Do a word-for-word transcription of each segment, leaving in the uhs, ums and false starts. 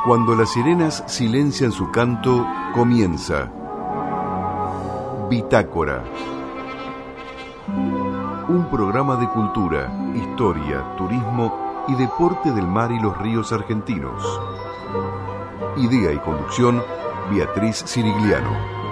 Cuando las sirenas silencian su canto, comienza Bitácora. Un programa de cultura, historia, turismo y deporte del mar y los ríos argentinos. Idea y conducción, Beatriz Cirigliano.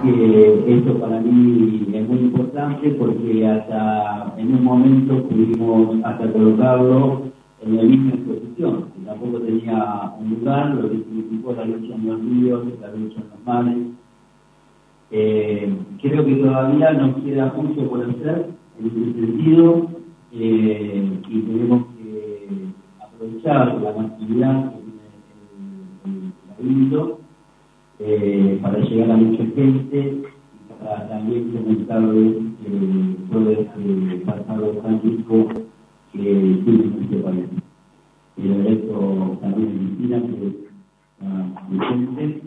que esto para mí es muy importante porque hasta en un momento pudimos hasta colocarlo en la misma exposición, que tampoco tenía un lugar, lo que significó la lucha en los ríos, la lucha en los mares. Eh, creo que todavía nos queda mucho por hacer en ese sentido, eh, y tenemos que aprovechar la masividad que tiene el, el, el cabildo, eh, para llegar a mucha gente y para también comentarles eh, todo este pasado tan rico que tiene este país. Y le agradezco también a Cristina que está presente.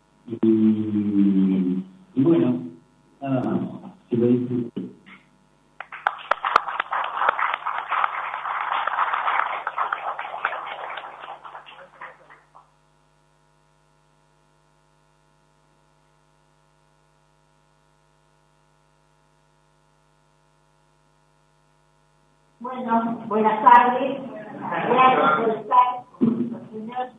Y, y bueno, nada más, que lo disfruten. Bueno, buenas tardes. Gracias por estar con los señores.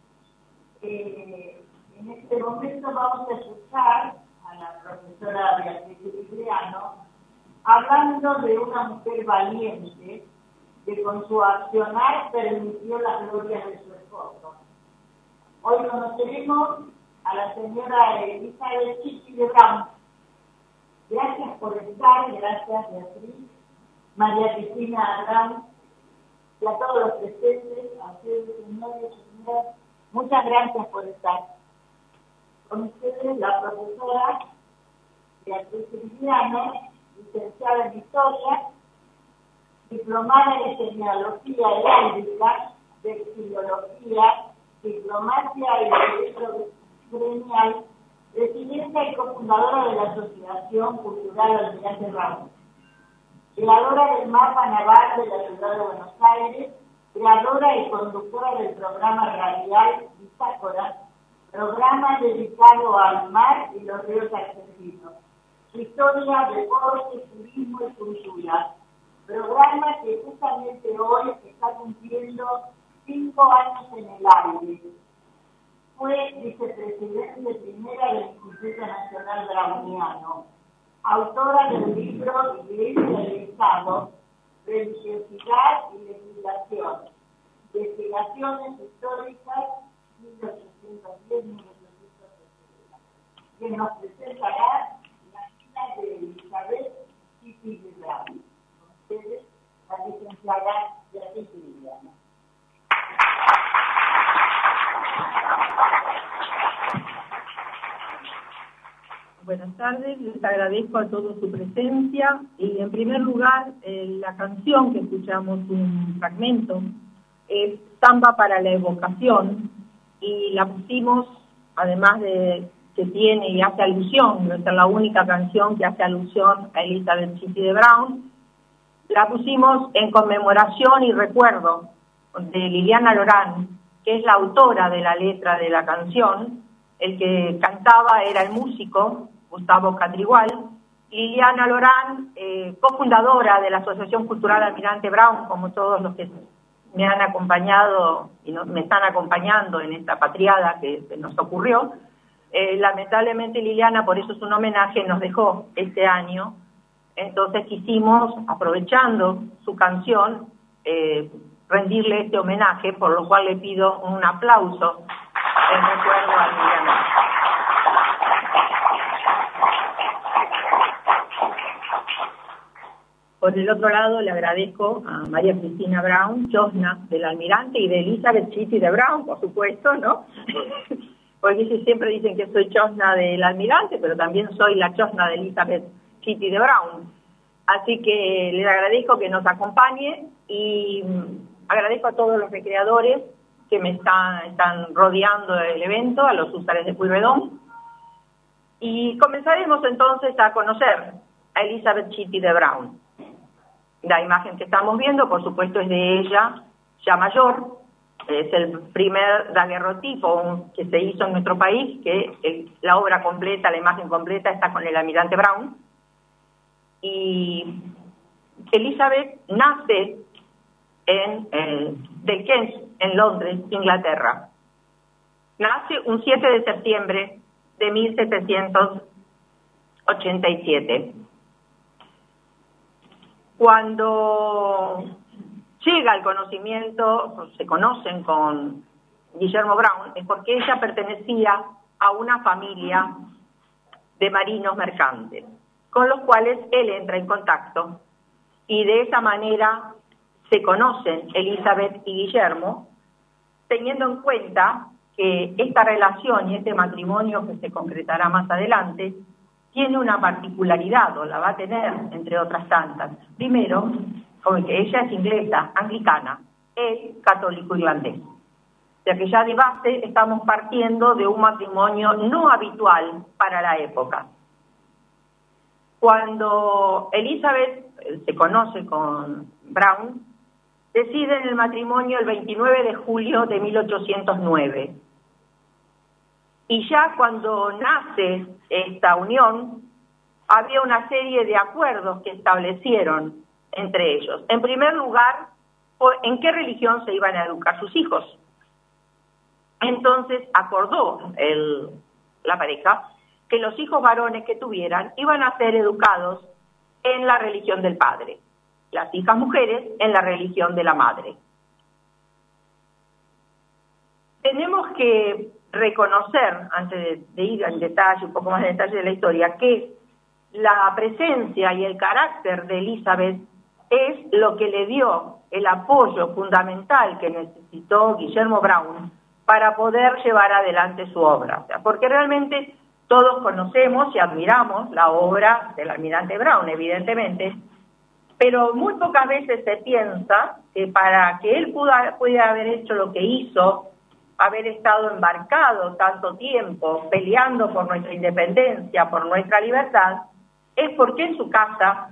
Eh, en este momento vamos a escuchar a la profesora Beatriz Siciliano hablando de una mujer valiente que con su accionar permitió la gloria de su esposo. Hoy conoceremos a la señora Elizabeth Chichi de Brown. Gracias por estar, gracias Beatriz, María Cristina Brown, y a todos los presentes, a ustedes, señores y señoras, muchas gracias por estar. Con ustedes, la profesora Beatriz Siciliano, licenciada en Historia, diplomada en Genealogía Heráldica, Vexilología, Diplomacia y Derecho Gremial, presidenta y cofundadora de la Asociación Cultural Almirante Brown, creadora del mapa naval de la ciudad de Buenos Aires, creadora y conductora del programa radial Bitácora, programa dedicado al mar y los ríos argentinos, historia, deporte, turismo y cultura, programa que justamente hoy está cumpliendo cinco años en el aire. Fue vicepresidente primera del Instituto Nacional Browniano, autora del libro Iglesia del Estado, Religiosidad y Legislación, Investigaciones Históricas mil ochocientos diez a mil ochocientos sesenta, que nos presentará la vida de Elizabeth Chichi de Brown. Con ustedes, la licenciada Beatriz Siciliano. Buenas tardes, les agradezco a todos su presencia y en primer lugar eh, la canción que escuchamos, un fragmento, es Samba para la Evocación y la pusimos, además de que tiene y hace alusión, no es la única canción que hace alusión a Elizabeth Chichi de Brown, la pusimos en conmemoración y recuerdo de Liliana Lorán, que es la autora de la letra de la canción. El que cantaba era el músico Gustavo Catrigual. Liliana Lorán, eh, cofundadora de la Asociación Cultural Almirante Brown, como todos los que me han acompañado y no, me están acompañando en esta patriada que, que nos ocurrió. Eh, lamentablemente Liliana, por eso es un homenaje, nos dejó este año. Entonces quisimos, aprovechando su canción, eh, rendirle este homenaje, por lo cual le pido un aplauso en recuerdo a Liliana. Por el otro lado, le agradezco a María Cristina Brown, chosna del Almirante, y de Elizabeth Chichi de Brown, por supuesto, ¿no? Porque siempre dicen que soy chosna del Almirante, pero también soy la chosna de Elizabeth Chichi de Brown. Así que les agradezco que nos acompañe y agradezco a todos los recreadores que me están, están rodeando el evento, a los usuarios de Pueyrredón. Y comenzaremos entonces a conocer a Elizabeth Chichi de Brown. La imagen que estamos viendo, por supuesto, es de ella, ya mayor. Es el primer daguerrotipo que se hizo en nuestro país, que el, la obra completa, la imagen completa, está con el Almirante Brown. Y Elizabeth nace en eh, de Kent, en Londres, Inglaterra. Nace un siete de septiembre de mil setecientos ochenta y siete. Cuando llega el conocimiento, se conocen con Guillermo Brown, es porque ella pertenecía a una familia de marinos mercantes, con los cuales él entra en contacto, y de esa manera se conocen Elizabeth y Guillermo, teniendo en cuenta que esta relación y este matrimonio que se concretará más adelante tiene una particularidad, o la va a tener, entre otras tantas. Primero, como que ella es inglesa, anglicana, él católico irlandés. O sea que ya de base estamos partiendo de un matrimonio no habitual para la época. Cuando Elizabeth se conoce con Brown, deciden el matrimonio el veintinueve de julio de mil ochocientos nueve. Y ya cuando nace esta unión, había una serie de acuerdos que establecieron entre ellos. En primer lugar, en qué religión se iban a educar sus hijos. Entonces acordó el, la pareja que los hijos varones que tuvieran iban a ser educados en la religión del padre, las hijas mujeres en la religión de la madre. Tenemos que reconocer, antes de, de ir en detalle, un poco más en detalle de la historia, que la presencia y el carácter de Elizabeth es lo que le dio el apoyo fundamental que necesitó Guillermo Brown para poder llevar adelante su obra. O sea, porque realmente todos conocemos y admiramos la obra del almirante Brown, evidentemente, pero muy pocas veces se piensa que para que él pueda, pudiera haber hecho lo que hizo, haber estado embarcado tanto tiempo peleando por nuestra independencia, por nuestra libertad, es porque en su casa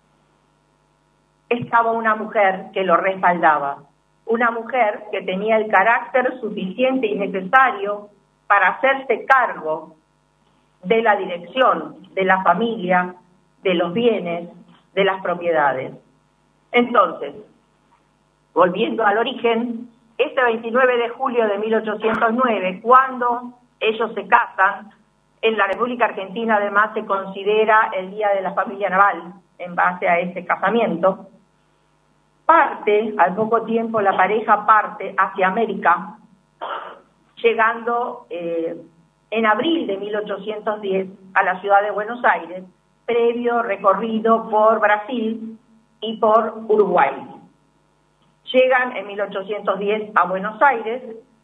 estaba una mujer que lo respaldaba, una mujer que tenía el carácter suficiente y necesario para hacerse cargo de la dirección de la familia, de los bienes, de las propiedades. Entonces, volviendo al origen, este veintinueve de julio de mil ochocientos nueve, cuando ellos se casan, en la República Argentina además se considera el Día de la Familia Naval, en base a ese casamiento, parte, al poco tiempo la pareja parte hacia América, llegando eh, en abril de mil ochocientos diez a la ciudad de Buenos Aires, previo recorrido por Brasil y por Uruguay. Llegan en mil ochocientos diez a Buenos Aires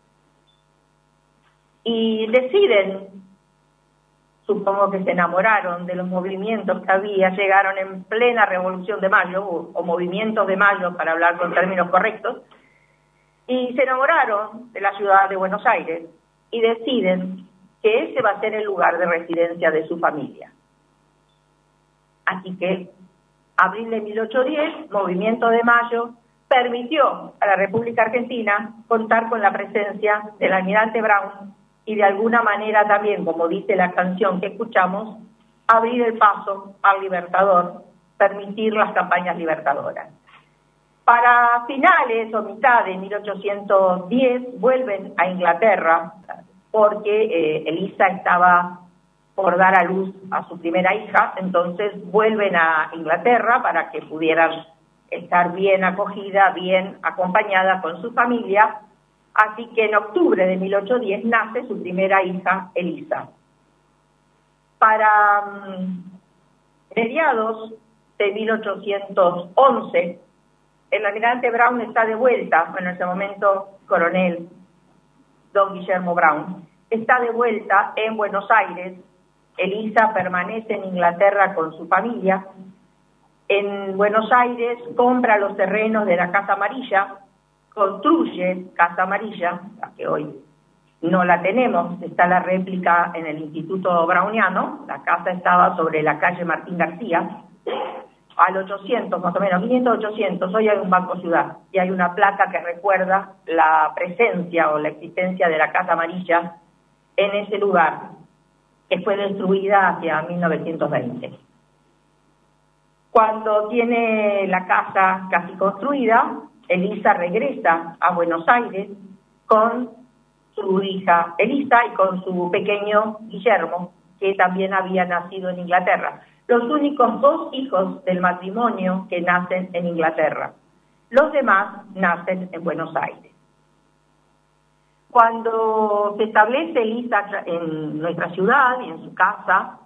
y deciden, supongo que se enamoraron de los movimientos que había, llegaron en plena Revolución de Mayo, o, o movimientos de Mayo, para hablar con términos correctos, y se enamoraron de la ciudad de Buenos Aires y deciden que ese va a ser el lugar de residencia de su familia. Así que, abril de mil ochocientos diez, movimiento de Mayo, permitió a la República Argentina contar con la presencia del almirante Brown y de alguna manera también, como dice la canción que escuchamos, abrir el paso al libertador, permitir las campañas libertadoras. Para finales o mitad de mil ochocientos diez vuelven a Inglaterra porque eh, Elisa estaba por dar a luz a su primera hija, entonces vuelven a Inglaterra para que pudieran estar bien acogida, bien acompañada con su familia. Así que en octubre de mil ochocientos diez nace su primera hija, Elisa. Para um, mediados de mil ochocientos once, el almirante Brown está de vuelta, bueno, en ese momento coronel don Guillermo Brown, está de vuelta en Buenos Aires. Elisa permanece en Inglaterra con su familia. En Buenos Aires compra los terrenos de la Casa Amarilla, construye Casa Amarilla, la que hoy no la tenemos, está la réplica en el Instituto Browniano. La casa estaba sobre la calle Martín García, al ochocientos, más o menos, quinientos, ochocientos, hoy hay un Banco Ciudad, y hay una placa que recuerda la presencia o la existencia de la Casa Amarilla en ese lugar, que fue destruida hacia mil novecientos veinte. Cuando tiene la casa casi construida, Elisa regresa a Buenos Aires con su hija Elisa y con su pequeño Guillermo, que también había nacido en Inglaterra. Los únicos dos hijos del matrimonio que nacen en Inglaterra. Los demás nacen en Buenos Aires. Cuando se establece Elisa en nuestra ciudad y en su casa,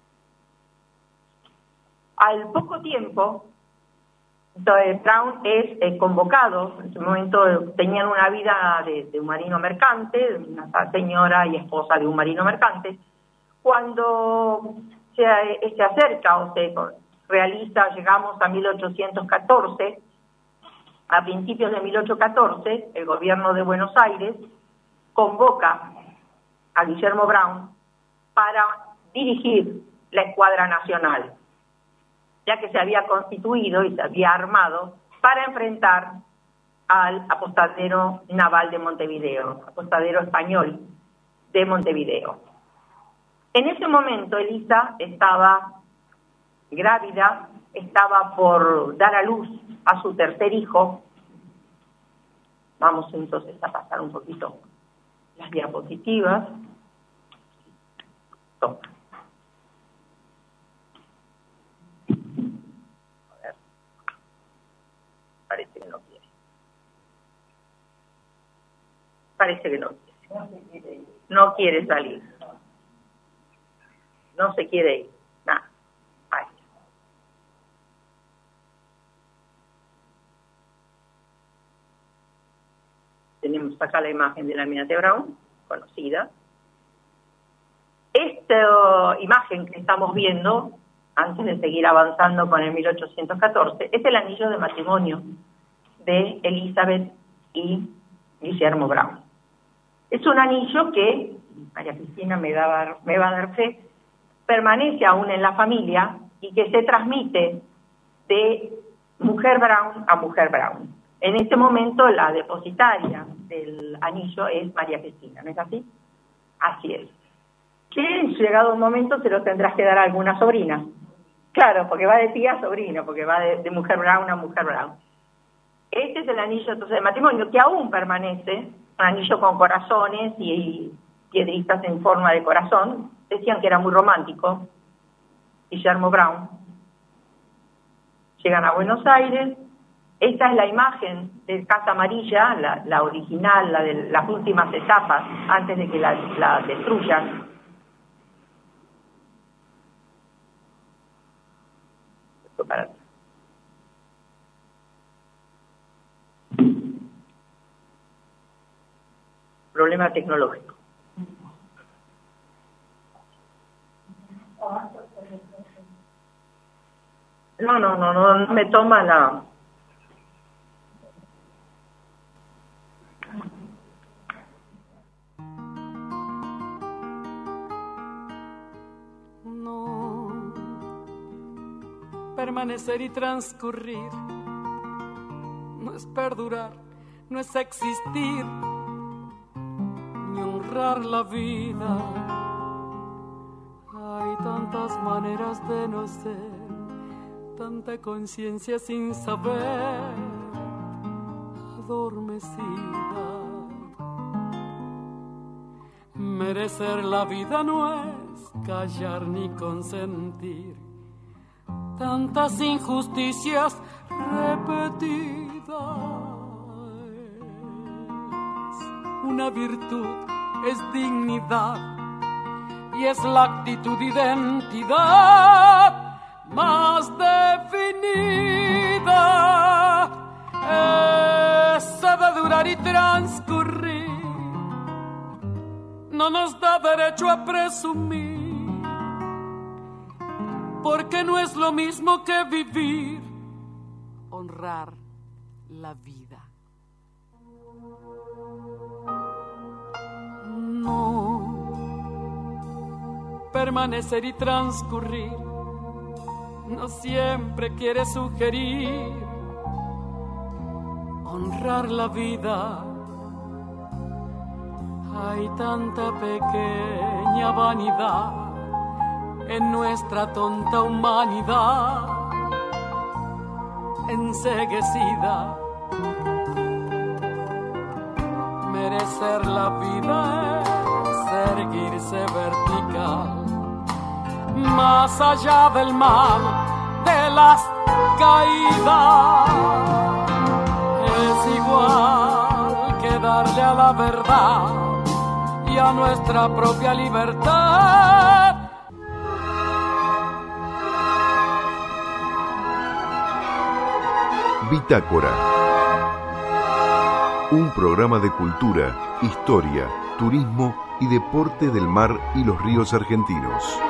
al poco tiempo, Brown es eh, convocado. En ese momento tenían una vida de, de un marino mercante, una señora y esposa de un marino mercante. Cuando se, eh, se acerca o se realiza, llegamos a mil ochocientos catorce, a principios de mil ochocientos catorce, el gobierno de Buenos Aires convoca a Guillermo Brown para dirigir la Escuadra Nacional, ya que se había constituido y se había armado para enfrentar al apostadero naval de Montevideo, apostadero español de Montevideo. En ese momento Elisa estaba grávida, estaba por dar a luz a su tercer hijo. Vamos entonces a pasar un poquito las diapositivas. Toma. A ver. Parece que no quiere. Parece que no quiere. No quiere salir. No se quiere ir. Nada. Ahí. Tenemos acá la imagen de la Almirante Brown, conocida. Esta imagen que estamos viendo, antes de seguir avanzando con el mil ochocientos catorce, es el anillo de matrimonio de Elizabeth y Guillermo Brown. Es un anillo que, María Cristina me, da, me va a dar fe, permanece aún en la familia y que se transmite de mujer Brown a mujer Brown. En este momento la depositaria del anillo es María Cristina, ¿no es así? Así es. Que llegado un momento se lo tendrás que dar a alguna sobrina. Claro, porque va de tía a sobrino, porque va de, de mujer Brown a mujer Brown. Este es el anillo entonces de matrimonio, que aún permanece, un anillo con corazones y, y piedritas en forma de corazón. Decían que era muy romántico. Guillermo Brown. Llegan a Buenos Aires. Esta es la imagen de Casa Amarilla, la, la original, la de las últimas etapas, antes de que la, la destruyan. Esto para problema tecnológico. No, no, no, no, no me toma la... No, permanecer y transcurrir no es perdurar, no es existir, ni honrar la vida. Hay tantas maneras de no ser, tanta conciencia sin saber, adormecida. Merecer la vida no es callar ni consentir tantas injusticias repetidas. Una virtud es dignidad y es la actitud identidad más definida, esa de durar y transcurrir no nos da derecho a presumir, porque no es lo mismo que vivir, honrar la vida. No, permanecer y transcurrir no siempre quiere sugerir honrar la vida. Hay tanta pequeña vanidad en nuestra tonta humanidad enceguecida. Merecer la vida es erguirse vertical más allá del mal, de las caídas. Es igual que darle a la verdad y a nuestra propia libertad. Bitácora. Un programa de cultura, historia, turismo y deporte del mar y los ríos argentinos.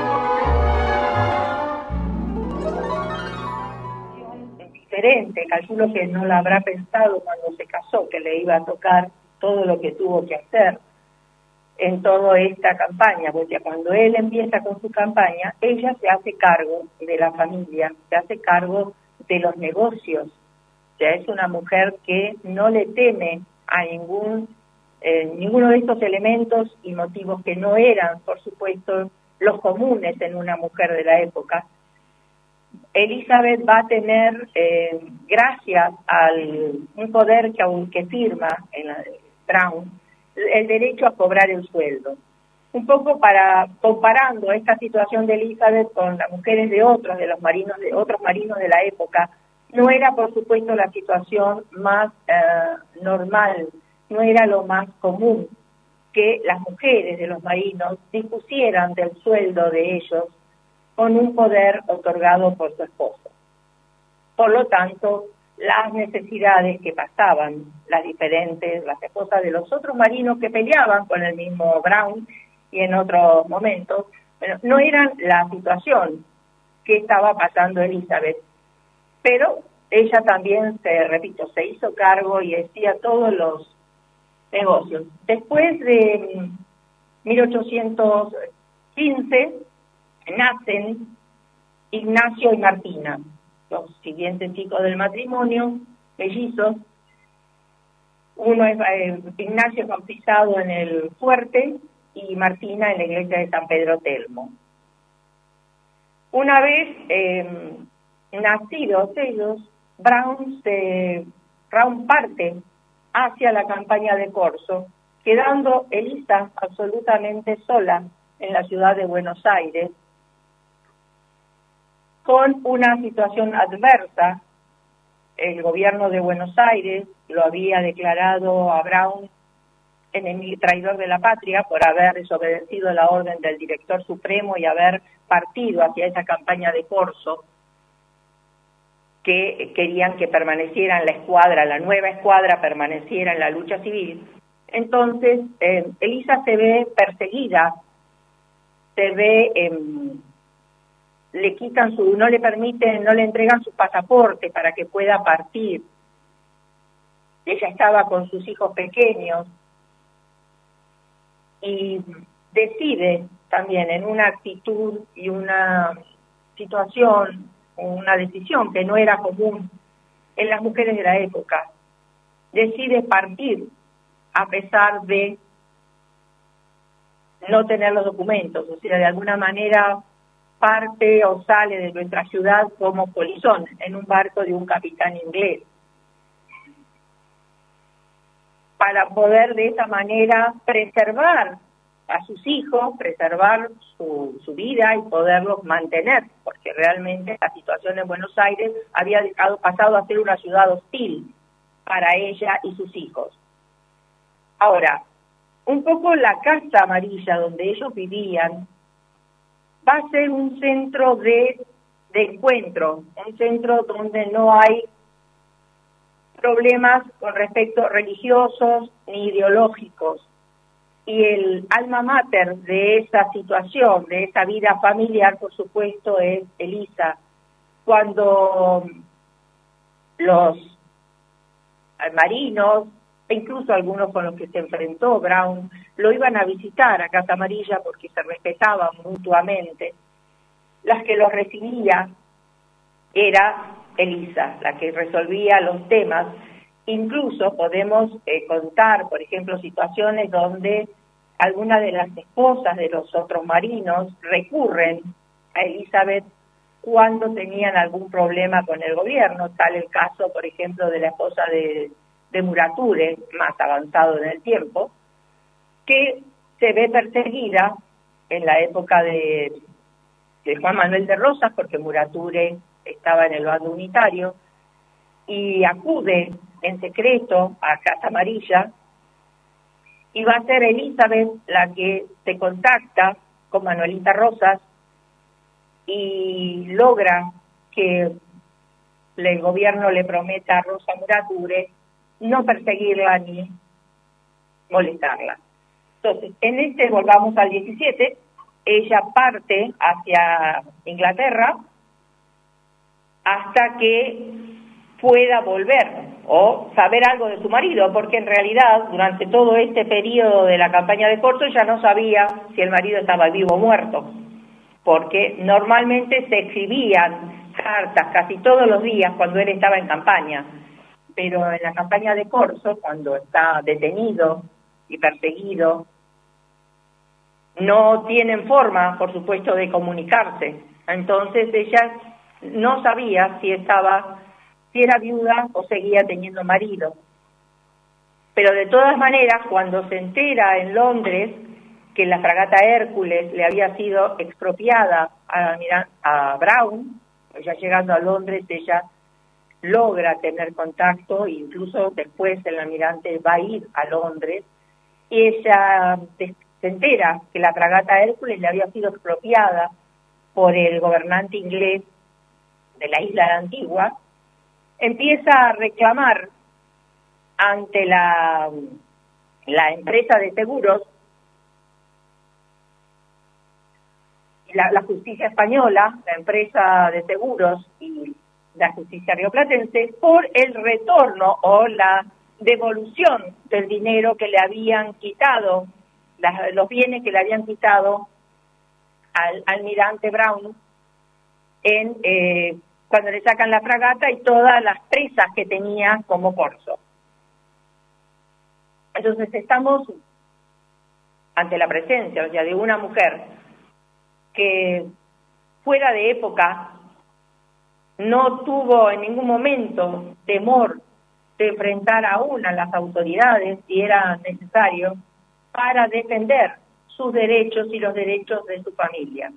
Diferente, calculo que no la habrá pensado cuando se casó, que le iba a tocar todo lo que tuvo que hacer en toda esta campaña, porque cuando él empieza con su campaña, ella se hace cargo de la familia, se hace cargo de los negocios. O sea, es una mujer que no le teme a ningún eh, ninguno de estos elementos y motivos que no eran, por supuesto, los comunes en una mujer de la época. Elizabeth va a tener, eh, gracias al un poder que, que firma en la, Brown, el derecho a cobrar el sueldo. Un poco para comparando esta situación de Elizabeth con las mujeres de otros, de los marinos, de otros marinos de la época, no era, por supuesto, la situación más eh, normal, no era lo más común que las mujeres de los marinos dispusieran del sueldo de ellos con un poder otorgado por su esposo. Por lo tanto, las necesidades que pasaban las diferentes, las esposas de los otros marinos que peleaban con el mismo Brown y en otros momentos, bueno, no eran la situación que estaba pasando Elizabeth. Pero ella también, se repito, se hizo cargo y hacía todos los negocios. Después de mil ochocientos quince nacen Ignacio y Martina, los siguientes chicos del matrimonio, mellizos. Uno es eh, Ignacio es bautizado en el Fuerte y Martina en la iglesia de San Pedro Telmo. Una vez eh, nacidos ellos, Brown, se, Brown parte hacia la campaña de Corzo, quedando Elisa absolutamente sola en la ciudad de Buenos Aires, con una situación adversa. El gobierno de Buenos Aires lo había declarado a Brown enemigo, traidor de la patria, por haber desobedecido la orden del director supremo y haber partido hacia esa campaña de Corzo, que querían que permaneciera en la escuadra, la nueva escuadra permaneciera en la lucha civil. Entonces, eh, Elisa se ve perseguida, se ve, eh, le quitan su, no le permiten, no le entregan su pasaporte para que pueda partir. Ella estaba con sus hijos pequeños y decide también en una actitud y una situación, una decisión que no era común en las mujeres de la época, decide partir a pesar de no tener los documentos, o sea, de alguna manera parte o sale de nuestra ciudad como polizón en un barco de un capitán inglés, para poder de esa manera preservar a sus hijos, preservar su, su vida y poderlos mantener, porque realmente la situación en Buenos Aires había dejado, pasado a ser una ciudad hostil para ella y sus hijos. Ahora, un poco la Casa Amarilla donde ellos vivían va a ser un centro de, de encuentro, un centro donde no hay problemas con respecto religiosos ni ideológicos. Y el alma mater de esa situación, de esa vida familiar, por supuesto, es Elisa. Cuando los marinos, e incluso algunos con los que se enfrentó Brown, lo iban a visitar a Casa Amarilla porque se respetaban mutuamente, las que los recibía era Elisa, la que resolvía los temas. Incluso podemos eh, contar, por ejemplo, situaciones donde algunas de las esposas de los otros marinos recurren a Elizabeth cuando tenían algún problema con el gobierno, tal el caso, por ejemplo, de la esposa de, de Murature, más avanzado en el tiempo, que se ve perseguida en la época de, de Juan Manuel de Rosas, porque Murature estaba en el bando unitario, y acude en secreto a Casa Amarilla, y va a ser Elizabeth la que se contacta con Manuelita Rosas y logra que el gobierno le prometa a Rosa Murature no perseguirla ni molestarla. Entonces, en este, volvamos al diecisiete, ella parte hacia Inglaterra hasta que pueda volver o saber algo de su marido, porque en realidad durante todo este periodo de la campaña de Corzo ella no sabía si el marido estaba vivo o muerto, porque normalmente se escribían cartas casi todos los días cuando él estaba en campaña, pero en la campaña de Corzo, cuando está detenido y perseguido, no tienen forma, por supuesto, de comunicarse. Entonces ella no sabía si estaba, si era viuda o seguía teniendo marido. Pero de todas maneras, cuando se entera en Londres que la fragata Hércules le había sido expropiada a, a Brown, ya llegando a Londres ella logra tener contacto, incluso después el almirante va a ir a Londres, y ella se entera que la fragata Hércules le había sido expropiada por el gobernante inglés de la isla de Antigua, empieza a reclamar ante la, la empresa de seguros, la, la justicia española, la empresa de seguros y la justicia rioplatense, por el retorno o la devolución del dinero que le habían quitado, las, los bienes que le habían quitado al almirante Brown en eh, cuando le sacan la fragata y todas las presas que tenía como corso. Entonces estamos ante la presencia, o sea, de una mujer que fuera de época no tuvo en ningún momento temor de enfrentar aún a las autoridades si era necesario para defender sus derechos y los derechos de su familia.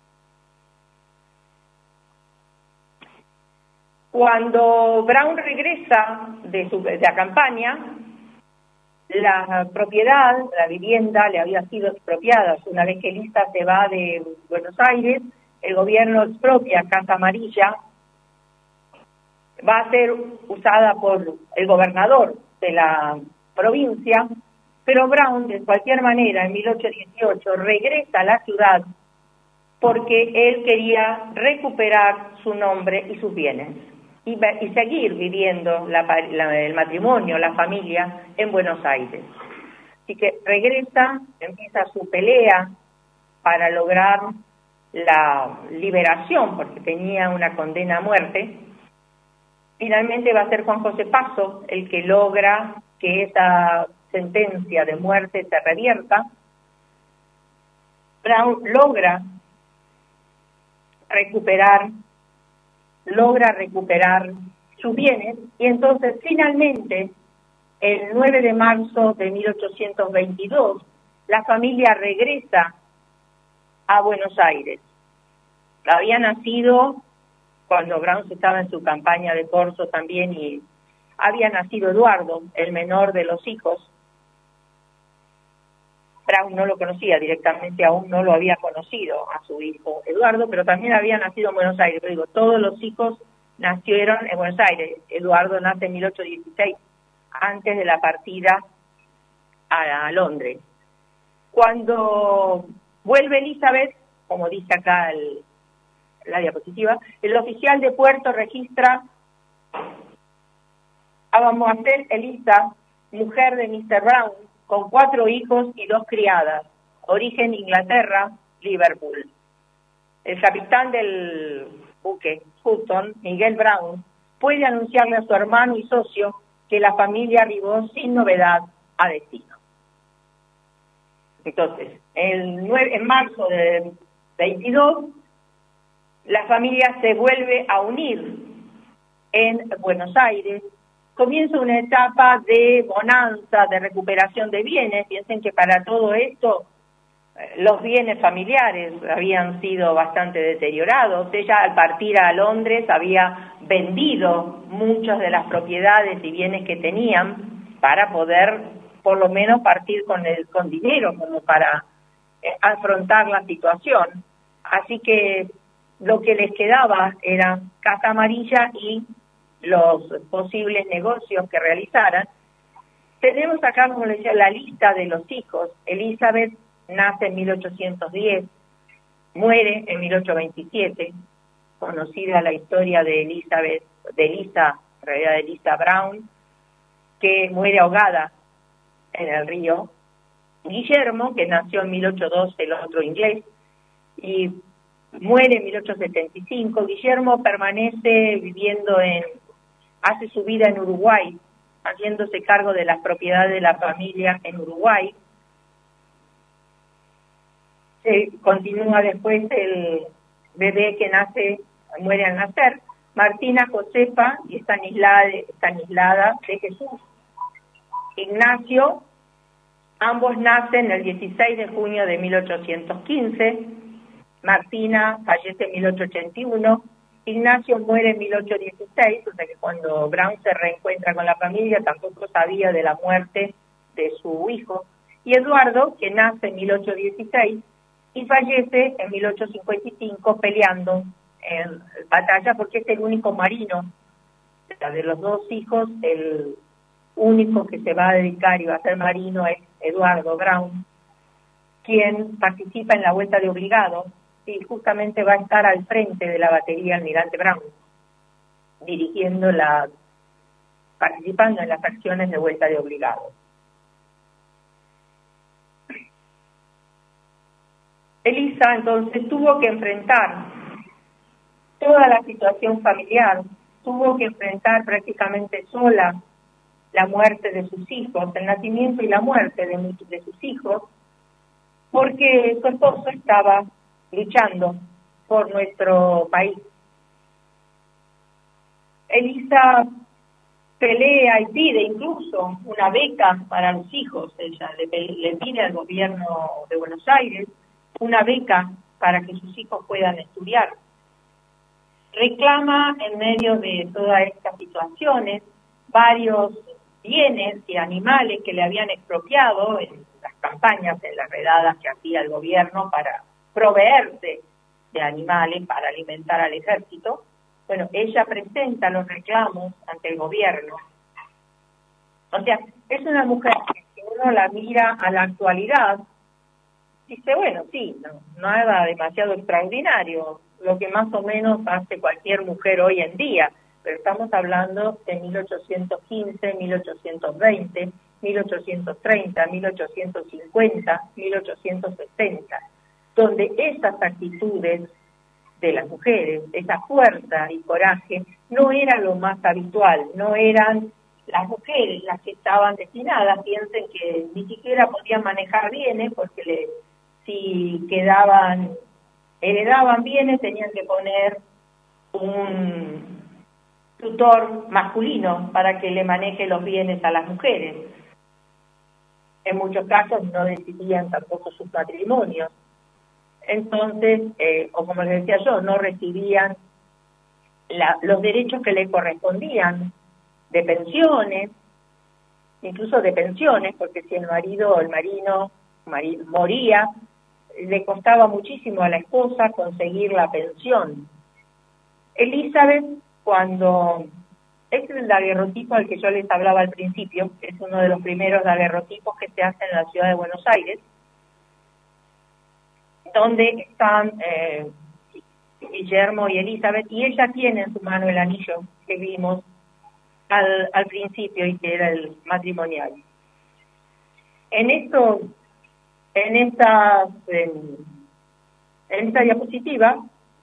Cuando Brown regresa de, su, de la campaña, la propiedad, la vivienda, le había sido expropiada. Una vez que Elisa se va de Buenos Aires, el gobierno expropia Casa Amarilla, va a ser usada por el gobernador de la provincia, pero Brown, de cualquier manera, en mil ochocientos dieciocho, regresa a la ciudad porque él quería recuperar su nombre y sus bienes y, y seguir viviendo la, la, el matrimonio, la familia en Buenos Aires. Así que regresa, empieza su pelea para lograr la liberación, porque tenía una condena a muerte. Finalmente va a ser Juan José Paso el que logra que esa sentencia de muerte se revierta. Brown logra recuperar, logra recuperar sus bienes, y entonces finalmente, el nueve de marzo de mil ochocientos veintidós, la familia regresa a Buenos Aires. Había nacido cuando Brown estaba en su campaña de corso también, y había nacido Eduardo, el menor de los hijos. Brown no lo conocía directamente, aún no lo había conocido a su hijo Eduardo, pero también había nacido en Buenos Aires. Pero digo, todos los hijos nacieron en Buenos Aires. Eduardo nace en mil ochocientos dieciséis, antes de la partida a, a Londres. Cuando vuelve Elizabeth, como dice acá el, la diapositiva, el oficial de puerto registra a Mademoiselle Elisa, mujer de mister Brown, con cuatro hijos y dos criadas, origen Inglaterra, Liverpool. El capitán del buque, Hutton, Miguel Brown, puede anunciarle a su hermano y socio que la familia arribó sin novedad a destino. Entonces, el nueve, en marzo de veintidós, la familia se vuelve a unir en Buenos Aires. Comienza una etapa de bonanza, de recuperación de bienes. Piensen que para todo esto los bienes familiares habían sido bastante deteriorados. Ella, al partir a Londres, había vendido muchas de las propiedades y bienes que tenían para poder, por lo menos, partir con el con dinero, como para eh, afrontar la situación. Así que lo que les quedaba era Casa Amarilla y los posibles negocios que realizaran. Tenemos acá, como les decía, la lista de los hijos. Elizabeth nace en mil ochocientos diez, muere en mil ochocientos veintisiete, conocida la historia de Elizabeth, de Elisa, en realidad de Elisa Brown, que muere ahogada en el río. Guillermo, que nació en mil ochocientos doce, el otro inglés, y muere en mil ochocientos setenta y cinco. Guillermo permanece viviendo en, hace su vida en Uruguay, haciéndose cargo de las propiedades de la familia en Uruguay. Se continúa después el bebé que nace, muere al nacer, Martina Josefa y Estanislada, Estanislada de Jesús. Ignacio, ambos nacen el dieciséis de junio de mil ochocientos quince, Martina fallece en mil ochocientos ochenta y uno, Ignacio muere en mil ochocientos dieciséis, o sea que cuando Brown se reencuentra con la familia tampoco sabía de la muerte de su hijo, y Eduardo, que nace en mil ochocientos dieciséis y fallece en mil ochocientos cincuenta y cinco peleando en batalla, porque es el único marino de los dos hijos, el único que se va a dedicar y va a ser marino es Eduardo Brown, quien participa en la Vuelta de Obligado y justamente va a estar al frente de la batería Almirante Brown, dirigiendo la, participando en las acciones de Vuelta de Obligado. Elisa entonces tuvo que enfrentar toda la situación familiar, tuvo que enfrentar prácticamente sola la muerte de sus hijos, el nacimiento y la muerte de, de sus hijos, porque su esposo estaba luchando por nuestro país. Elisa pelea y pide incluso una beca para los hijos. Ella le, le pide al gobierno de Buenos Aires una beca para que sus hijos puedan estudiar. Reclama en medio de todas estas situaciones varios bienes y animales que le habían expropiado en las campañas, en las redadas que hacía el gobierno para proveerse de animales para alimentar al ejército. Bueno, ella presenta los reclamos ante el gobierno. O sea, es una mujer que si uno la mira a la actualidad, dice, bueno, sí, no, nada demasiado extraordinario, lo que más o menos hace cualquier mujer hoy en día, pero estamos hablando de mil ochocientos quince, mil ochocientos veinte, mil ochocientos treinta, mil ochocientos cincuenta, mil ochocientos sesenta, donde esas actitudes de las mujeres, esa fuerza y coraje, no era lo más habitual, no eran las mujeres las que estaban destinadas. Piensen que ni siquiera podían manejar bienes, porque le, si quedaban, heredaban bienes, tenían que poner un tutor masculino para que le maneje los bienes a las mujeres. En muchos casos no decidían tampoco sus patrimonios. Entonces, eh, o como les decía yo, no recibían la, los derechos que le correspondían de pensiones, incluso de pensiones, porque si el marido o el marino mari, moría, le costaba muchísimo a la esposa conseguir la pensión. Elizabeth, cuando este es el daguerrotipo al que yo les hablaba al principio, es uno de los primeros daguerrotipos que se hacen en la ciudad de Buenos Aires, donde están eh, Guillermo y Elizabeth, y ella tiene en su mano el anillo que vimos al, al principio y que era el matrimonial. En esto, en esta, en, en esta diapositiva,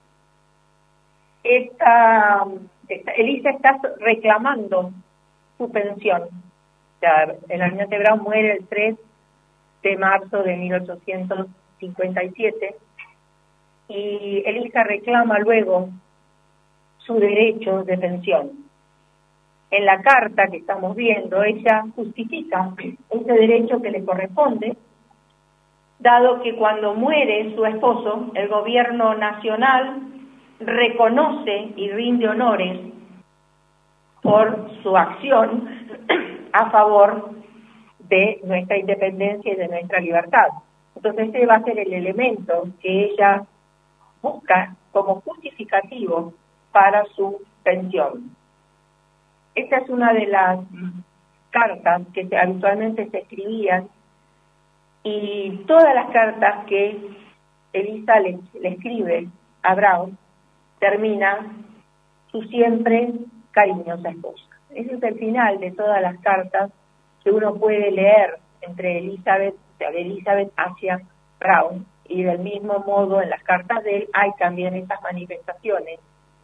esta, esta, Elisa está reclamando su pensión. O sea, el almirante Brown muere el tres de marzo de mil ochocientos cincuenta y siete, y Elisa reclama luego su derecho de pensión. En la carta que estamos viendo, ella justifica ese derecho que le corresponde dado que cuando muere su esposo, el gobierno nacional reconoce y rinde honores por su acción a favor de nuestra independencia y de nuestra libertad. Entonces ese va a ser el elemento que ella busca como justificativo para su pensión. Esta es una de las cartas que se, habitualmente se escribían, y todas las cartas que Elisa le, le escribe a Brown terminan su siempre cariñosa esposa. Ese es el final de todas las cartas que uno puede leer entre Elizabeth, de Elizabeth hacia Brown, y del mismo modo en las cartas de él hay también estas manifestaciones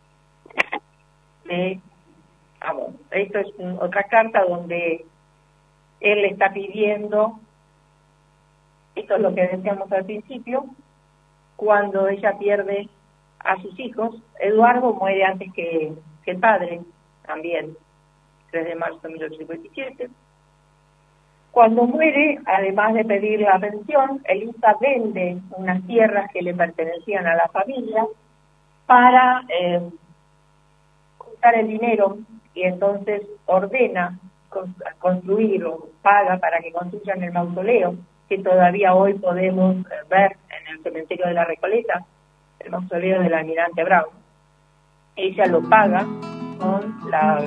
de amor. Esto es un, otra carta donde él le está pidiendo, esto es lo que decíamos al principio, cuando ella pierde a sus hijos. Eduardo muere antes que, que el padre, también, tres de marzo de mil ochocientos cincuenta y siete. Cuando muere, además de pedir la pensión, Elisa vende unas tierras que le pertenecían a la familia para eh, juntar el dinero, y entonces ordena construir o paga para que construyan el mausoleo, que todavía hoy podemos ver en el cementerio de la Recoleta, el mausoleo del almirante Brown. Ella lo paga con la...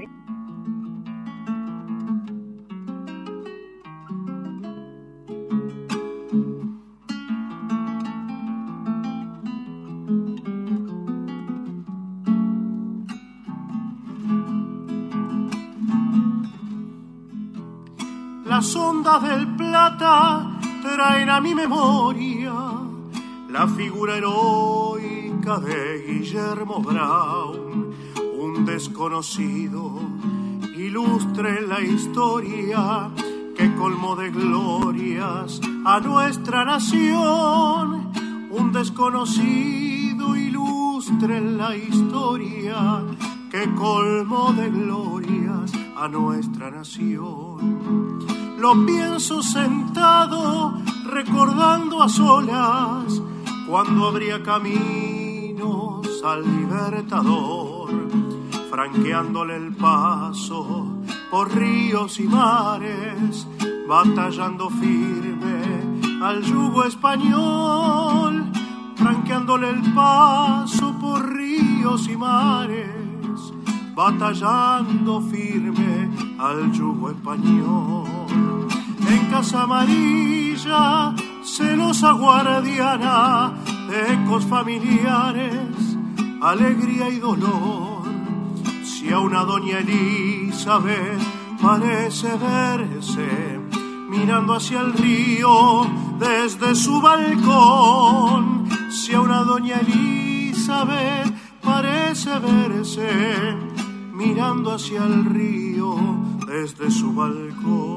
Las ondas del Plata traen a mi memoria la figura heroica de Guillermo Brown, un desconocido ilustre en la historia que colmó de glorias a nuestra nación. Un desconocido ilustre en la historia que colmó de glorias a nuestra nación. Lo pienso sentado, recordando a solas, cuando abría caminos al Libertador, franqueándole el paso por ríos y mares, batallando firme al yugo español, franqueándole el paso por ríos y mares, batallando firme al yugo español. En Casa Amarilla, celosa guardiana de ecos familiares, alegría y dolor. Si a una doña Elizabeth parece verse mirando hacia el río desde su balcón, si a una doña Elizabeth parece verse mirando hacia el río desde su balcón.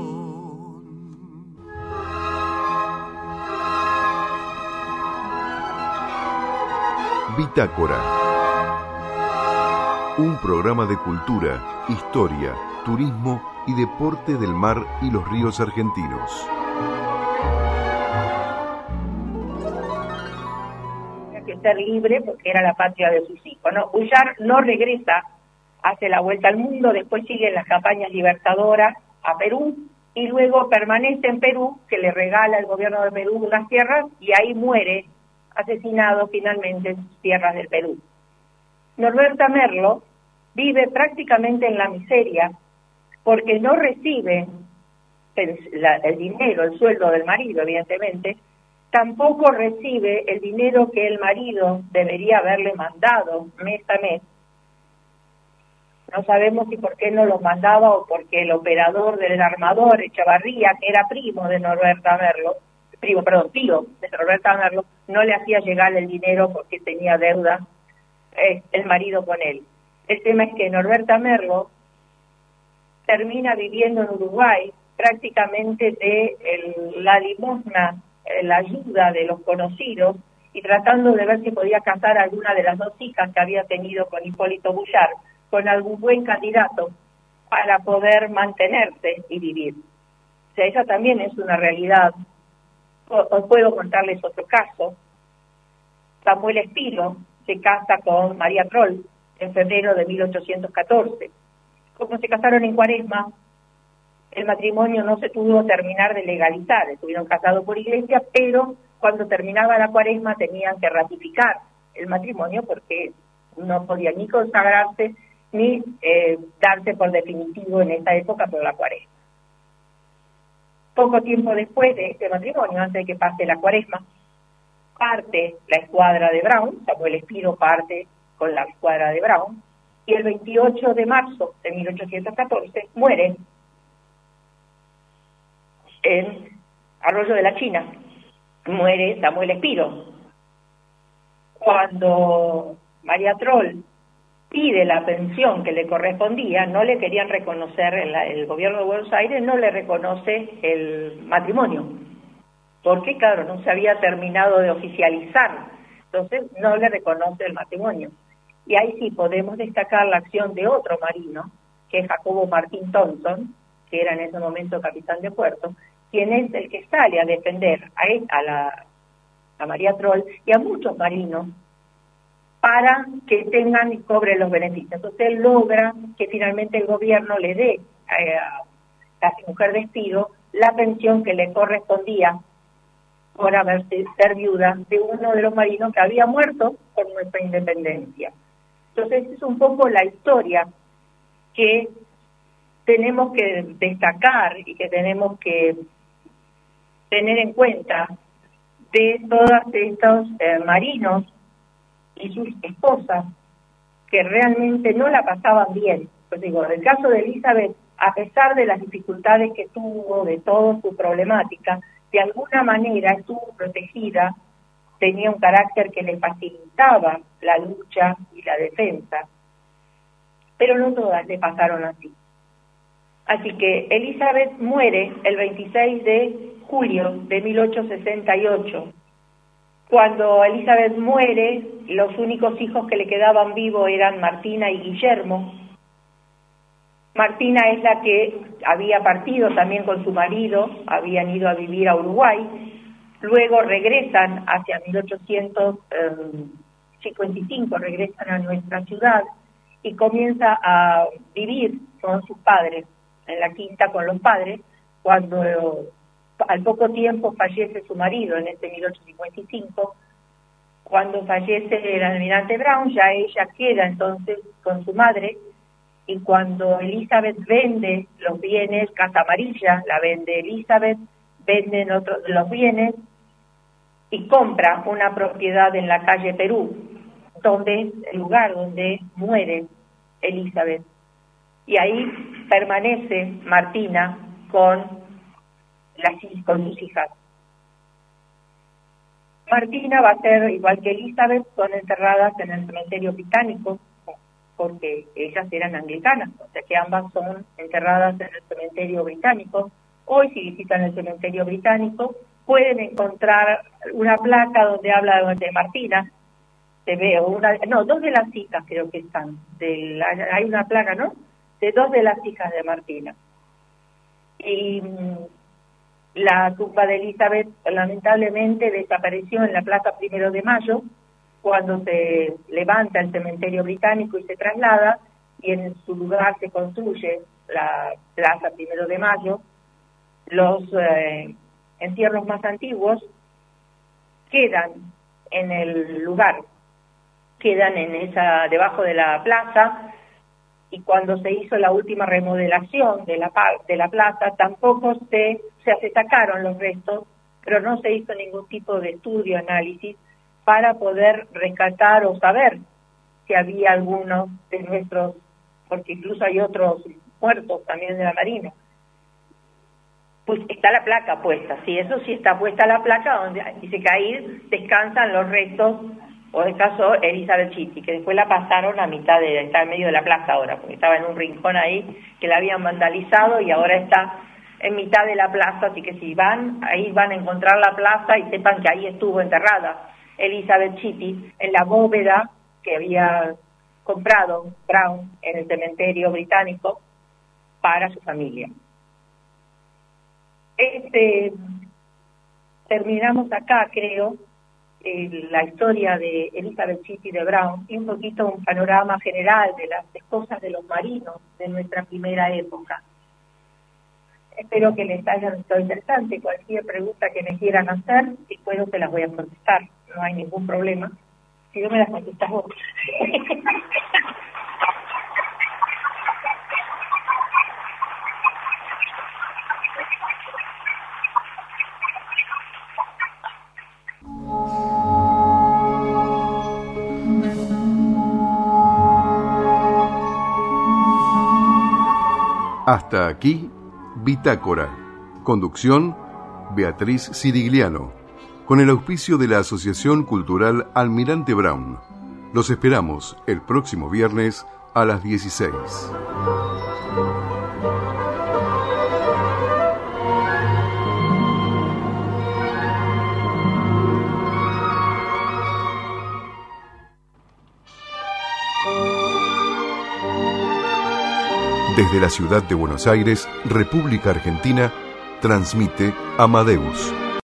Bitácora. Un programa de cultura, historia, turismo y deporte del mar y los ríos argentinos. Tenía que ser libre porque era la patria de sus hijos, ¿no? Ullar no regresa, hace la vuelta al mundo, después sigue en las campañas libertadoras a Perú y luego permanece en Perú, que le regala el gobierno de Perú unas tierras y ahí muere asesinado finalmente en sus tierras del Perú. Norberta Merlo vive prácticamente en la miseria porque no recibe el, la, el dinero, el sueldo del marido, evidentemente, tampoco recibe el dinero que el marido debería haberle mandado mes a mes. No sabemos si por qué no lo mandaba o porque el operador del armador, Echavarría, que era primo de Norberta Merlo, primo, perdón, tío de Norberta Merlo, no le hacía llegar el dinero porque tenía deuda eh, el marido con él. El tema es que Norberta Merlo termina viviendo en Uruguay prácticamente de el, la limosna, eh, la ayuda de los conocidos y tratando de ver si podía casar a alguna de las dos hijas que había tenido con Hipólito Bullar, con algún buen candidato para poder mantenerse y vivir. O sea, esa también es una realidad Os puedo contarles otro caso. Samuel Espiro se casa con María Troll en febrero de mil ochocientos catorce. Como se casaron en Cuaresma, el matrimonio no se pudo terminar de legalizar, estuvieron casados por iglesia, pero cuando terminaba la Cuaresma tenían que ratificar el matrimonio porque no podían ni consagrarse ni eh, darse por definitivo en esa época por la Cuaresma. Poco tiempo después de este matrimonio, antes de que pase la Cuaresma, parte la escuadra de Brown, Samuel Espiro parte con la escuadra de Brown, y el veintiocho de marzo de mil ochocientos catorce muere en Arroyo de la China, muere Samuel Espiro. Cuando María Troll pide la pensión que le correspondía, no le querían reconocer, el, el gobierno de Buenos Aires no le reconoce el matrimonio, porque claro, no se había terminado de oficializar, entonces no le reconoce el matrimonio. Y ahí sí podemos destacar la acción de otro marino, que es Jacobo Martín Thompson, que era en ese momento capitán de puerto, quien es el que sale a defender a, él, a, la, a María Troll y a muchos marinos para que tengan y cobren los beneficios. Entonces él logra que finalmente el gobierno le dé eh, a la mujer de Espiro la pensión que le correspondía por haber ser viuda de uno de los marinos que había muerto por nuestra independencia. Entonces es un poco la historia que tenemos que destacar y que tenemos que tener en cuenta de todos estos eh, marinos y sus esposas que realmente no la pasaban bien. Pues digo, en el caso de Elizabeth, a pesar de las dificultades que tuvo, de toda su problemática, de alguna manera estuvo protegida, tenía un carácter que le facilitaba la lucha y la defensa, pero no todas le pasaron así. Así que Elizabeth muere el veintiséis de julio de mil ochocientos sesenta y ocho. Cuando Elizabeth muere, los únicos hijos que le quedaban vivos eran Martina y Guillermo. Martina es la que había partido también con su marido, habían ido a vivir a Uruguay, luego regresan hacia mil ochocientos cincuenta y cinco, regresan a nuestra ciudad y comienza a vivir con sus padres, en la quinta con los padres, cuando al poco tiempo fallece su marido, en este mil ochocientos cincuenta y cinco, cuando fallece el almirante Brown, ya ella queda entonces con su madre, y cuando Elizabeth vende los bienes, Casa Amarilla la vende Elizabeth, venden otros los bienes y compra una propiedad en la calle Perú, donde es el lugar donde muere Elizabeth. Y ahí permanece Martina con, las, con sus hijas. Martina va a ser, igual que Elizabeth, son enterradas en el cementerio británico, porque ellas eran anglicanas, o sea que ambas son enterradas en el cementerio británico. Hoy, si visitan el cementerio británico, pueden encontrar una placa donde habla de Martina, se ve, una, no, dos de las hijas creo que están, de la, hay una placa, ¿no?, de dos de las hijas de Martina. Y la tumba de Elizabeth lamentablemente desapareció en la Plaza Primero de Mayo, cuando se levanta el cementerio británico y se traslada, y en su lugar se construye la Plaza Primero de Mayo. Los eh, entierros más antiguos quedan en el lugar, quedan en esa, debajo de la plaza, y cuando se hizo la última remodelación de la, de la plaza, tampoco se, o sea, se sacaron los restos, pero no se hizo ningún tipo de estudio, análisis, para poder rescatar o saber si había algunos de nuestros, porque incluso hay otros muertos también de la Marina. Pues está la placa puesta, sí, eso sí está puesta la placa, donde dice que ahí descansan los restos, o en el caso Elizabeth Chitty, que después la pasaron a mitad de, está en medio de la plaza ahora, porque estaba en un rincón ahí que la habían vandalizado y ahora está en mitad de la plaza, así que si van, ahí van a encontrar la plaza y sepan que ahí estuvo enterrada Elizabeth Chitty, en la bóveda que había comprado Brown en el cementerio británico para su familia. Este, terminamos acá, creo, eh, la historia de Elizabeth Chitty de Brown y un poquito un panorama general de las cosas de los marinos de nuestra primera época. Espero que les haya resultado interesante. Cualquier pregunta que me quieran hacer, si puedo, se las voy a contestar. No hay ningún problema. Si no me las contestas vos. Hasta aquí, Bitácora. Conducción, Beatriz Sirigliano. Con el auspicio de la Asociación Cultural Almirante Brown. Los esperamos el próximo viernes a las dieciséis. Desde la ciudad de Buenos Aires, República Argentina, transmite Amadeus.